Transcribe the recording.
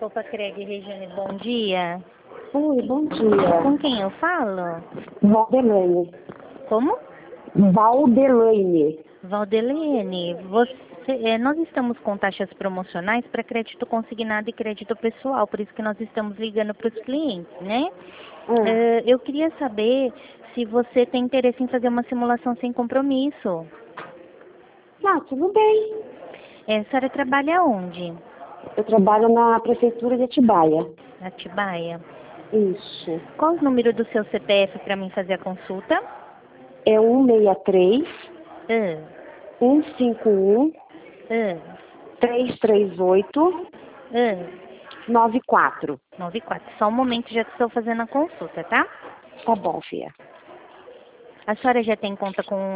Copa Cred Regiane, bom dia. Oi, bom dia. Com quem eu falo? Valdelaine. Como? Valdelaine. Valdelaine, nós estamos com taxas promocionais para crédito consignado e crédito pessoal, por isso que nós estamos ligando para os clientes, né? Eu queria saber se você tem interesse em fazer uma simulação sem compromisso. Ah, tudo bem. A senhora trabalha onde? Eu trabalho na prefeitura de Atibaia. Atibaia. Isso. Qual o número do seu CPF para mim fazer a consulta? É 163 Ah, 151 ah, 338 ah. 94. 94. Só um momento, já estou fazendo a consulta, tá? Tá bom, filha. A senhora já tem conta com